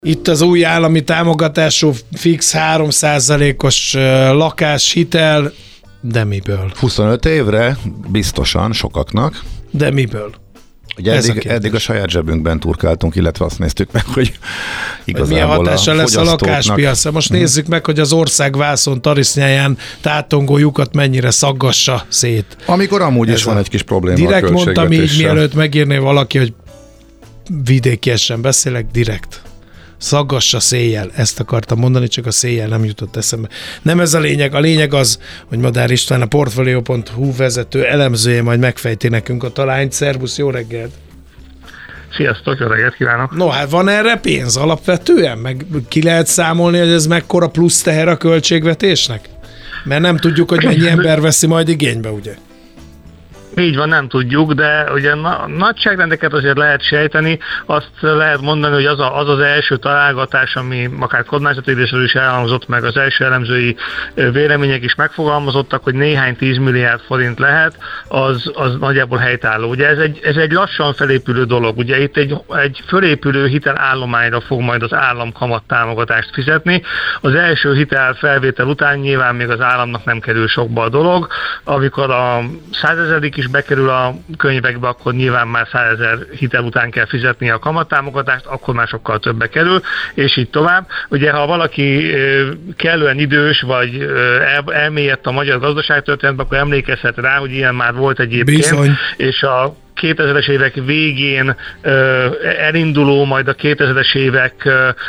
Itt az új állami támogatású fix 3%-os lakáshitel, de miből? 25 évre biztosan sokaknak. De miből? Ugye eddig a saját zsebünkben turkáltunk, illetve azt néztük meg, hogy igazából milyen hatása lesz a lakáspiacra. Most nézzük meg, hogy az ország vászon tarisznyáján tátongó lyukat mennyire szaggassa szét. Amikor amúgy is van egy kis probléma direkt a költségvetéssel. mondtam így, mielőtt megírné valaki, hogy vidékiesen beszélek, direkt. Szaggassa széjjel. Ezt akartam mondani, csak a széjjel nem jutott eszembe. Nem ez a lényeg. A lényeg az, hogy Madár István, a Portfolio.hu vezető elemzője majd megfejti nekünk a talányt. Szervusz, jó reggelt! Sziasztok, jó reggelt kívánok! No, hát van erre pénz alapvetően? Meg ki lehet számolni, hogy ez mekkora plusz teher a költségvetésnek? Mert nem tudjuk, hogy mennyi ember veszi majd igénybe, ugye? Így van, nem tudjuk, de ugye nagyságrendeket azért lehet sejteni, azt lehet mondani, hogy az az első találgatás, ami akár kormányzati részről is elhangzott, meg az első elemzői vélemények is megfogalmazottak, hogy néhány 10 milliárd forint lehet, az nagyjából helytálló. Ugye ez egy lassan felépülő dolog, ugye itt egy fölépülő hitelállományra fog majd az állam kamattámogatást fizetni. Az első hitel felvétel után nyilván még az államnak nem kerül sokba a dolog, amikor a 100 000 is bekerül a könyvekbe, akkor nyilván már 100 000 hitel után kell fizetni a kamattámogatást, akkor már sokkal többbe kerül, és így tovább. Ugye, ha valaki kellően idős, vagy elmélyedt a magyar gazdaságtörténetben, akkor emlékezhet rá, hogy ilyen már volt egyébként. Bizony. És a 2000-es évek végén elinduló, majd a 2000-es évek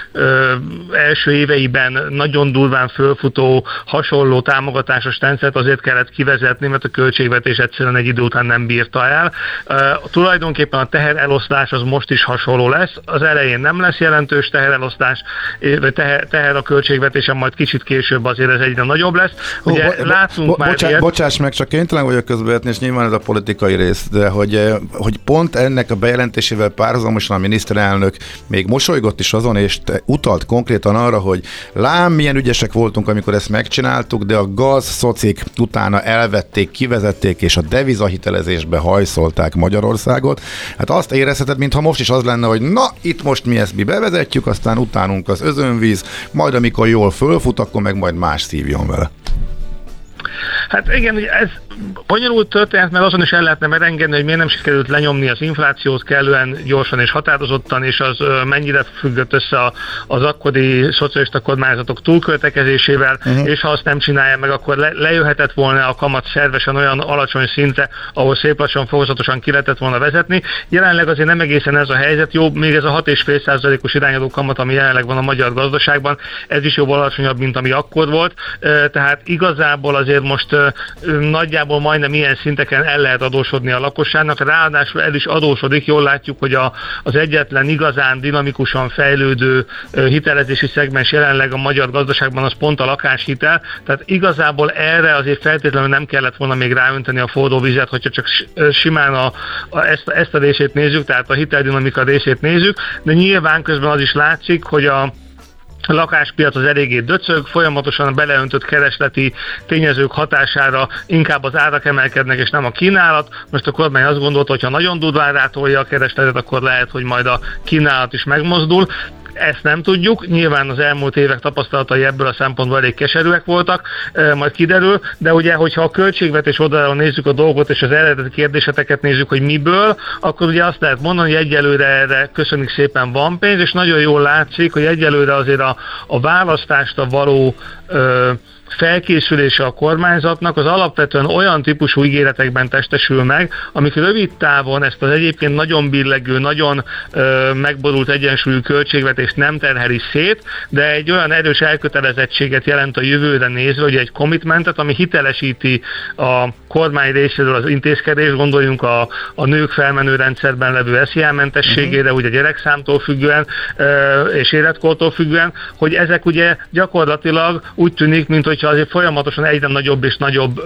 első éveiben nagyon durván fölfutó hasonló támogatásos rendszert azért kellett kivezetni, mert a költségvetés egyszerűen egy idő után nem bírta el. Tulajdonképpen a teherelosztás az most is hasonló lesz. Az elején nem lesz jelentős teherelosztás, vagy teher a költségvetésen, majd kicsit később azért ez egyre nagyobb lesz. Ugye látunk már bocsáss meg, csak kénytelen vagyok közbevetni, és nyilván ez a politikai rész, de hogy pont ennek a bejelentésével párhuzamosan a miniszterelnök még mosolygott is azon, és utalt konkrétan arra, hogy lám, milyen ügyesek voltunk, amikor ezt megcsináltuk, de a gazszocik utána elvették, kivezették, és a devizahitelezésbe hajszolták Magyarországot. Hát azt érezheted, mintha most is az lenne, hogy na, itt most mi ezt bevezetjük, aztán utánunk az özönvíz, majd amikor jól fölfut, akkor meg majd más szívjon vele. Hát igen, ez bonyolult történet, mert azon is el lehetne merengedni, hogy miért nem sikerült lenyomni az inflációt kellően gyorsan és határozottan, és az mennyire függött össze az akkori szocialista kormányzatok túlköltekezésével, és ha azt nem csinálja meg, akkor lejöhetett volna a kamat szervesen olyan alacsony szintre, ahol szép lassan, fokozatosan ki lehetett volna vezetni. Jelenleg azért nem egészen ez a helyzet, jó, még ez a 6,5%-os irányadó kamat, ami jelenleg van a magyar gazdaságban, ez is jóval alacsonyabb, mint ami akkor volt, tehát igazából azért most nagyjából majdnem ilyen szinteken el lehet adósodni a lakosságnak, ráadásul el is adósodik, jól látjuk, hogy az egyetlen igazán dinamikusan fejlődő hitelezési szegmens jelenleg a magyar gazdaságban az pont a lakáshitel, tehát igazából erre azért feltétlenül nem kellett volna még ráönteni a forró vizet, hogyha csak simán ezt a részét nézzük, tehát a hiteldinamika részét nézzük, de nyilván közben az is látszik, hogy a lakáspiac az eléggé döcög, folyamatosan a beleöntött keresleti tényezők hatására inkább az árak emelkednek, és nem a kínálat. Most a kormány azt gondolta, hogy ha nagyon durván rátolja a keresletet, akkor lehet, hogy majd a kínálat is megmozdul. Ezt nem tudjuk, nyilván az elmúlt évek tapasztalatai ebből a szempontból elég keserűek voltak, majd kiderül, de ugye, hogyha a költségvetés oldalról nézzük a dolgot, és az eredeti kérdéseteket nézzük, hogy miből, akkor ugye azt lehet mondani, hogy egyelőre erre köszönjük szépen van pénz, és nagyon jól látszik, hogy egyelőre azért a választásra való felkészülése a kormányzatnak az alapvetően olyan típusú ígéretekben testesül meg, amik rövid távon ezt az egyébként nagyon billegő, nagyon megborult egyensúlyú költségvetést nem terheli szét, de egy olyan erős elkötelezettséget jelent a jövőre nézve, hogy egy commitmentet, ami hitelesíti a kormány részéről az intézkedést, gondoljunk a nők felmenő rendszerben levő SZIA-mentességére, ugye gyerekszámtól függően és életkortól függően, hogy ezek ugye gyakorlatilag úgy tűnik, mint hogyha azért folyamatosan egyre nagyobb és nagyobb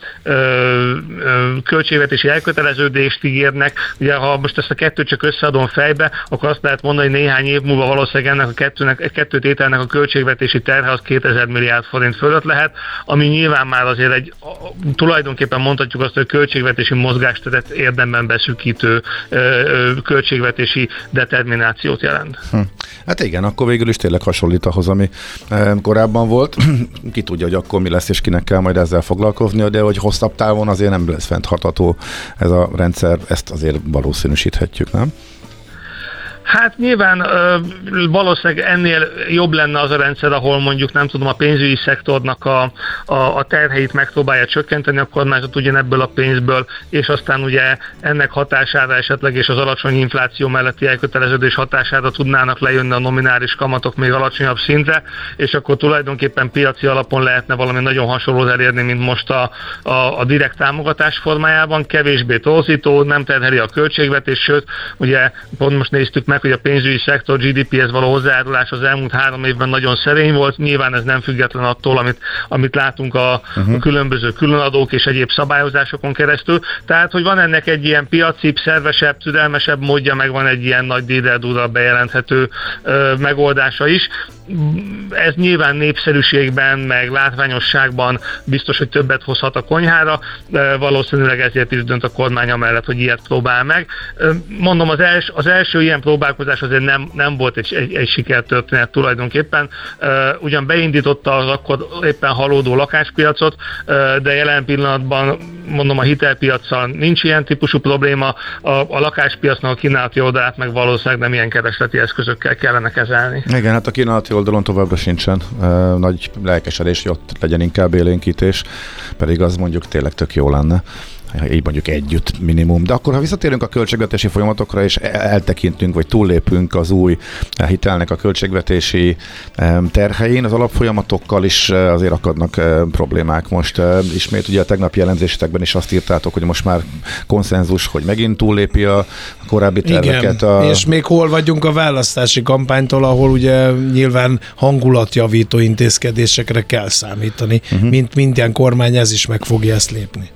költségvetési elköteleződést ígérnek. Ugye, ha most ezt a kettőt csak összeadom fejbe, akkor azt lehet mondani, hogy néhány év múlva valószínűleg ennek a kettő tételnek a költségvetési terhe az 2000 milliárd forint fölött lehet, ami nyilván már azért tulajdonképpen mondhatjuk azt, hogy költségvetési mozgásteret érdemben beszűkítő költségvetési determinációt jelent. Hát igen, akkor végül is tényleg hasonlít ahhoz, ami korábban volt. Ki tudja, hogy akkor mi lesz, és kinek kell majd ezzel foglalkoznia, de hogy hosszabb távon azért nem lesz fenntartható ez a rendszer, ezt azért valószínűsíthetjük, nem? Hát nyilván valószínűleg ennél jobb lenne az a rendszer, ahol mondjuk nem tudom, a pénzügyi szektornak a terheit megpróbálja csökkenteni a kormányzat ugyanebből a pénzből, és aztán ugye ennek hatására esetleg és az alacsony infláció melletti elköteleződés hatására tudnának lejönni a nominális kamatok még alacsonyabb szintre, és akkor tulajdonképpen piaci alapon lehetne valami nagyon hasonlót elérni, mint most a direkt támogatás formájában, kevésbé torzító, nem terheli a költségvetés, sőt, ugye pont most néztük meg, hogy a pénzügyi szektor GDP-hez való hozzájárulás az elmúlt 3 évben nagyon szerény volt, nyilván ez nem független attól, amit látunk a különböző különadók és egyéb szabályozásokon keresztül. Tehát, hogy van ennek egy ilyen piacibb, szervesebb, türelmesebb módja, meg van egy ilyen nagy dídeldúrral bejelenthető megoldása is. Ez nyilván népszerűségben, meg látványosságban biztos, hogy többet hozhat a konyhára, valószínűleg ezért is dönt a kormány mellett, hogy ilyet próbál meg. Mondom, az első ilyen próbálkozás azért nem volt egy sikertörténet tulajdonképpen. Ugyan beindította az akkor éppen halódó lakáspiacot, de jelen pillanatban mondom, a hitelpiaccal nincs ilyen típusú probléma, a lakáspiacnak a kínálati oldalát meg valószínűleg nem ilyen keresleti eszközökkel kellene kezelni. Igen, hát a kínálati oldalon továbbra sincsen nagy lelkesedés, hogy ott legyen inkább élénkítés, pedig az mondjuk tényleg tök jó lenne. Így mondjuk együtt minimum. De akkor, ha visszatérünk a költségvetési folyamatokra, és eltekintünk, vagy túllépünk az új hitelnek a költségvetési terhein, az alapfolyamatokkal is azért akadnak problémák. Most ismét ugye a tegnapi elemzésetekben is azt írtátok, hogy most már konszenzus, hogy megint túllépi a korábbi terveket. Igen, és még hol vagyunk a választási kampánytól, ahol ugye nyilván hangulatjavító intézkedésekre kell számítani. Mint minden kormány, ez is meg fogja ezt lépni.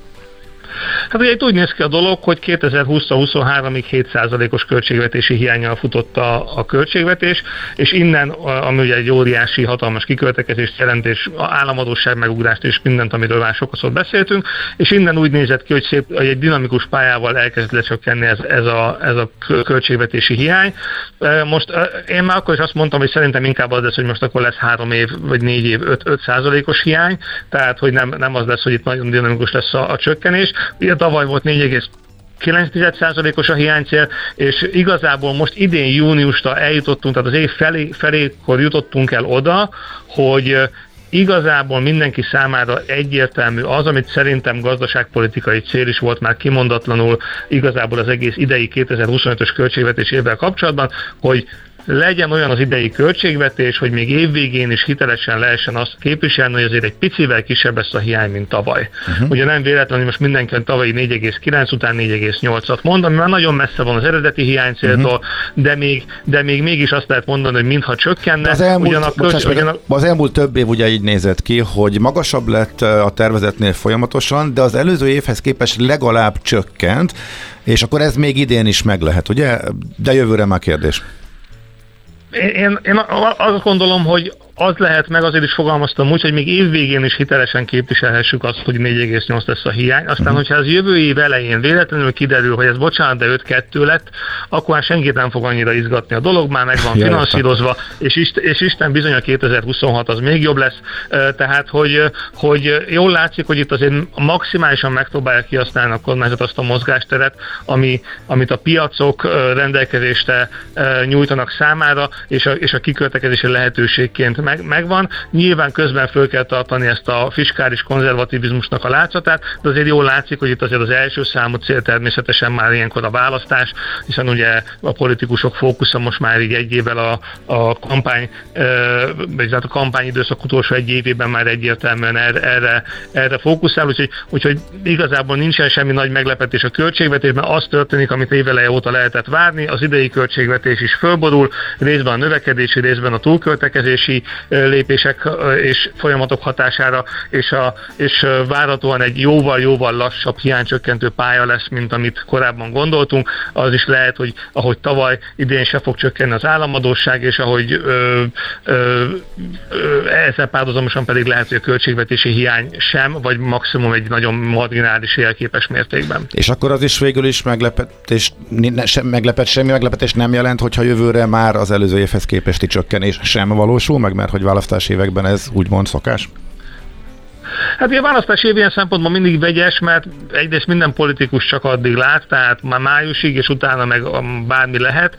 Hát ugye itt úgy néz ki a dolog, hogy 2020-23-ig 7%-os költségvetési hiánnyal futott a költségvetés, és innen, ami ugye egy óriási, hatalmas kiköltekezést jelent, és államadósság megugrást, és mindent, amiről már sokszor beszéltünk, és innen úgy nézett ki, hogy egy dinamikus pályával elkezd lecsökkenni ez a költségvetési hiány. Most én már akkor is azt mondtam, hogy szerintem inkább az lesz, hogy most akkor lesz 3 év, vagy 4 év 5%-os hiány, tehát hogy nem az lesz, hogy itt nagyon dinamikus lesz a csökkenés. Ugye tavaly volt 4,9%-os a hiánycél, és igazából most idén júniusra eljutottunk, tehát az év felékor jutottunk el oda, hogy igazából mindenki számára egyértelmű az, amit szerintem gazdaságpolitikai cél is volt már kimondatlanul igazából az egész idei 2025-ös költségvetés évvel kapcsolatban, hogy legyen olyan az idei költségvetés, hogy még évvégén is hitelesen lehessen azt képviselni, hogy azért egy picivel kisebb lesz a hiány, mint tavaly. Ugye nem véletlenül, most mindenki a tavalyi 4,9 után 4,8-at mond, ami már nagyon messze van az eredeti hiánycéltól, de még mégis azt lehet mondani, hogy mintha csökkenne. Az elmúlt több év ugye így nézett ki, hogy magasabb lett a tervezetnél folyamatosan, de az előző évhez képest legalább csökkent, és akkor ez még idén is meg lehet, ugye? De jövőre már kérdés. Én azt gondolom, hogy az lehet, meg azért is fogalmaztam úgy, hogy még évvégén is hitelesen képviselhessük azt, hogy 4,8 lesz a hiány. Aztán, hogyha az jövő év elején véletlenül kiderül, hogy ez bocsánat, de 5-2 lett, akkor már senkit nem fog annyira izgatni a dolog, már meg van finanszírozva, és Isten bizony a 2026 az még jobb lesz. Tehát, hogy jól látszik, hogy itt azért maximálisan megpróbálják kihasználni a kormányzat azt a mozgásteret, amit a piacok rendelkezésre nyújtanak számára, és a kiköltekezési lehetőségként megvan. Nyilván közben föl kell tartani ezt a fiskális konzervativizmusnak a látszatát, de azért jól látszik, hogy itt azért az első számú cél természetesen már ilyenkor a választás, hiszen ugye a politikusok fókusza most már így egy évvel a kampány, vagy a kampányidőszak utolsó egy évében már egyértelműen erre fókuszál, úgyhogy igazából nincsen semmi nagy meglepetés a költségvetésben, az történik, amit éveleje óta lehetett várni, az idei költségvetés is fölborul, részben a növekedési, részben a túlköltekezési lépések és folyamatok hatására, és várhatóan egy jóval lassabb hiánycsökkentő pálya lesz, mint amit korábban gondoltunk. Az is lehet, hogy ahogy tavaly, idén se fog csökkenni az államadósság, és ahogy ezzel párhuzamosan pedig lehet, hogy a költségvetési hiány sem, vagy maximum egy nagyon marginális jelképes mértékben. És akkor az is végül is semmi meglepetés nem jelent, hogyha jövőre már az előző évhez képesti csökkenés sem valósul meg, mert hogy választási években ez úgymond szokás? Hát a választási év ilyen szempontból mindig vegyes, mert egyrészt minden politikus csak addig lát, tehát már májusig, és utána meg bármi lehet,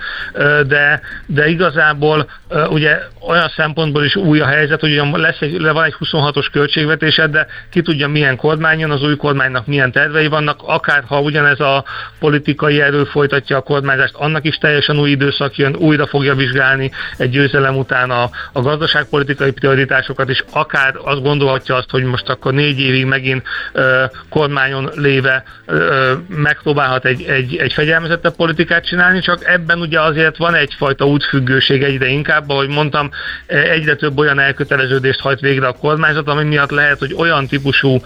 de igazából ugye olyan szempontból is új a helyzet, hogy van egy 26-os költségvetésed, de ki tudja milyen kormány jön, az új kormánynak milyen tervei vannak, akár ha ugyanez a politikai erő folytatja a kormányzást, annak is teljesen új időszak jön, újra fogja vizsgálni egy győzelem után a gazdaságpolitikai prioritásokat, és akár azt gondolhatja azt, hogy most akkor 4 évig megint kormányon léve megpróbálhat egy fegyelmezettebb politikát csinálni, csak ebben ugye azért van egyfajta útfüggőség egyre inkább, ahogy mondtam, egyre több olyan elköteleződést hajt végre a kormányzat, ami miatt lehet, hogy olyan típusú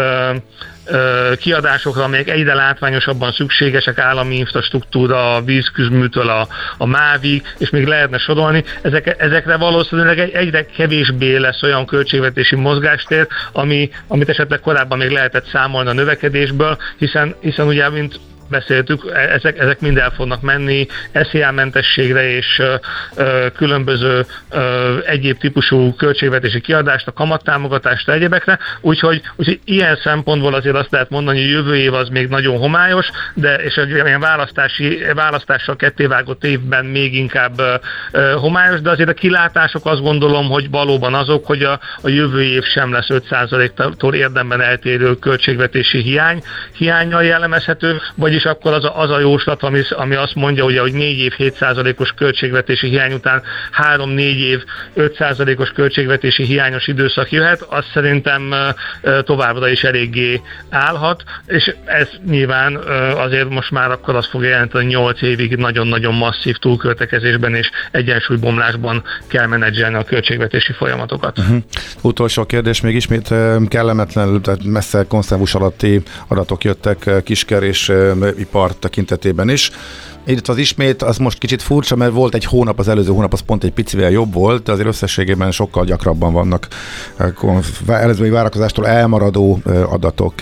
kiadásokra, amelyek egyre látványosabban szükségesek, állami infrastruktúra, a vízközműtől a mávig, és még lehetne sorolni, ezekre valószínűleg egyre kevésbé lesz olyan költségvetési mozgástér, amit esetleg korábban még lehetett számolni a növekedésből, hiszen ugye, mint beszéltük, ezek mind el fognak menni SZIA-mentességre és különböző egyéb típusú költségvetési kiadást, a kamattámogatásra, egyebekre, úgyhogy ilyen szempontból azért azt lehet mondani, hogy a jövő év az még nagyon homályos, és egy ilyen választással kettévágott évben még inkább homályos, de azért a kilátások azt gondolom, hogy valóban azok, hogy a jövő év sem lesz 5%-tól érdemben eltérő költségvetési hiánnyal jellemezhető, vagyis akkor az a jóslat, ami azt mondja, ugye, hogy 4 év 7%-os költségvetési hiány után 3-4 év 5%-os költségvetési hiányos időszak jöhet, az szerintem továbbra is eléggé állhat, és ez nyilván azért most már akkor azt fogja jelenteni, hogy 8 évig nagyon-nagyon masszív túlköltekezésben és egyensúlybomlásban kell menedzselni a költségvetési folyamatokat. Utolsó kérdés, még ismét kellemetlenül, tehát messze konszenzus alatti adatok jöttek Kisker és ipar tekintetében is. Itt az ismét, az most kicsit furcsa, mert volt egy hónap, az előző hónap az pont egy picivel jobb volt, de azért összességében sokkal gyakrabban vannak előzői várakozástól elmaradó adatok.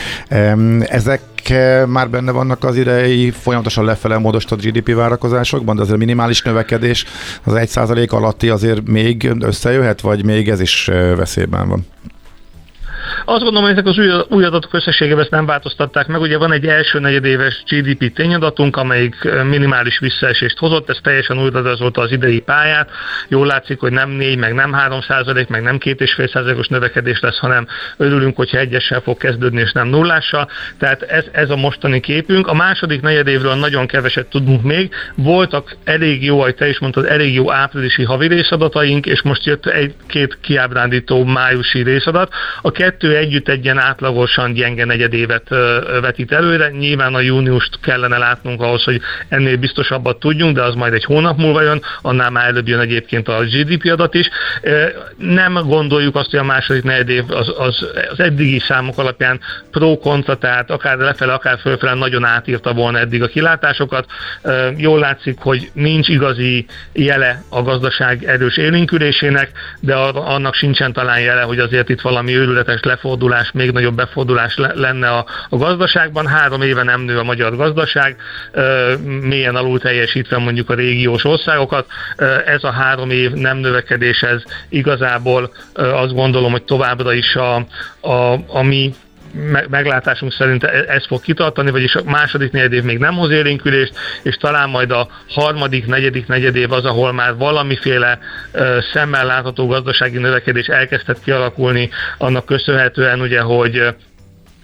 Ezek már benne vannak az idei folyamatosan lefele módosított GDP várakozásokban, de azért minimális növekedés az 1% alatti azért még összejöhet, vagy még ez is veszélyben van? Azt gondolom, hogy ezek az új adatok összességében ezt nem változtatták meg. Ugye van egy első negyedéves GDP tényadatunk, amelyik minimális visszaesést hozott, ez teljesen újra rajzolta az idei pályát. Jól látszik, hogy nem 4, meg nem 3%, meg nem 2,5%-os növekedés lesz, hanem örülünk, hogyha 1-essel fog kezdődni, és nem 0-ással. Tehát ez a mostani képünk. A második negyedévről nagyon keveset tudunk még. Voltak elég jó, ahogy te is mondtad, elég jó áprilisi havi részadataink, és most jött egy-két kiábrándító májusi részadat. A kettő együtt egy ilyen átlagosan gyenge negyedévet vetít előre. Nyilván a júniust kellene látnunk ahhoz, hogy ennél biztosabbat tudjunk, de az majd egy hónap múlva jön, annál már előbb jön egyébként a GDP adat is. Nem gondoljuk azt, hogy a második negyedév az eddigi számok alapján pro-kontra, tehát akár lefele, akár fölfele nagyon átírta volna eddig a kilátásokat. Jól látszik, hogy nincs igazi jele a gazdaság erős élénkülésének, de annak sincsen talán jele, hogy azért itt valami őrületes lefordulás, még nagyobb befordulás lenne a gazdaságban. 3 éve nem nő a magyar gazdaság, mélyen alul teljesítve mondjuk a régiós országokat. Ez a 3 év nem növekedés, ez igazából azt gondolom, hogy továbbra is a mi meglátásunk szerint ez fog kitartani, vagyis a második negyedév még nem hoz élénkülést, és talán majd a harmadik, negyedik negyedév az, ahol már valamiféle szemmel látható gazdasági növekedés elkezdett kialakulni, annak köszönhetően ugye, hogy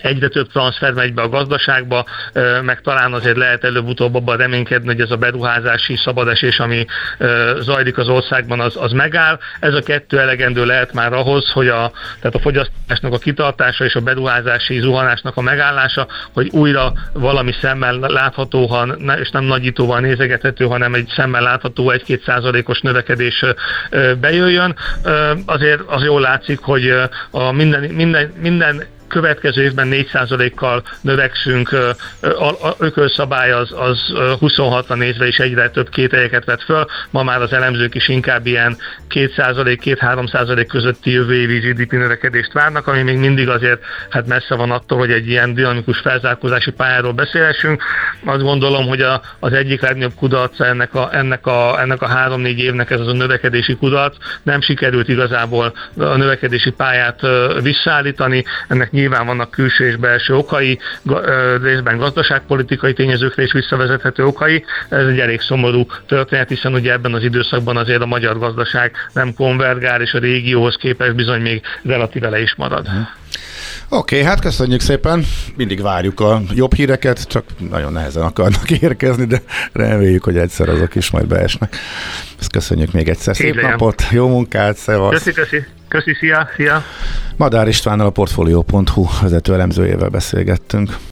egyre több transfer megy be a gazdaságba, meg talán azért lehet előbb-utóbb abban reménykedni, hogy ez a beruházási szabadesés, ami zajlik az országban, az megáll. Ez a kettő elegendő lehet már ahhoz, hogy tehát a fogyasztásnak a kitartása és a beruházási zuhanásnak a megállása, hogy újra valami szemmel láthatóan, és nem nagyítóval nézegethető, hanem egy szemmel látható 1-2%-os növekedés bejöjjön. Azért az jól látszik, hogy a minden következő évben 4%-kal növekszünk, a ökölszabály az 26-ra nézve is egyre több kételyeket vet föl, ma már az elemzők is inkább ilyen 2%-3% közötti jövő évi GDP növekedést várnak, ami még mindig azért hát messze van attól, hogy egy ilyen dinamikus felzárkózási pályáról beszélhessünk. Azt gondolom, hogy az egyik legnagyobb kudarca ennek a 3-4 évnek ez az a növekedési kudarc. Nem sikerült igazából a növekedési pályát visszaállítani, ennek nyilván vannak külső és belső okai, részben gazdaságpolitikai tényezőkre is visszavezethető okai. Ez egy elég szomorú történet, hiszen ugye ebben az időszakban azért a magyar gazdaság nem konvergál, és a régióhoz képest bizony még relatíve le is marad. Oké, hát köszönjük szépen, mindig várjuk a jobb híreket, csak nagyon nehezen akarnak érkezni, de reméljük, hogy egyszer azok is majd beesnek. Ezt köszönjük még egyszer. Szép napot, jó munkát, szevasz! Köszi, szia! Madár Istvánnal, a Portfolio.hu vezető elemzőjével beszélgettünk.